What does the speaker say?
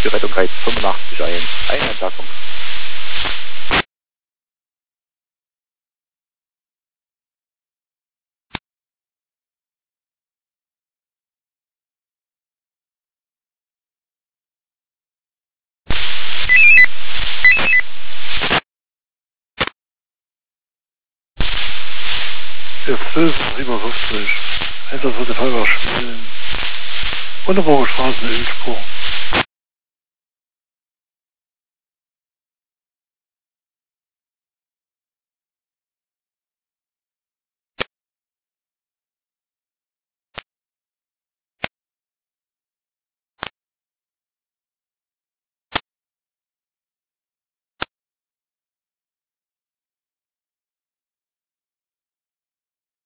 die Rettung reicht 85 ein. Eine Entlassung. F1257. Einsatz wird der Fall war Schmielen. Unterbauer Straße in Innsbruck.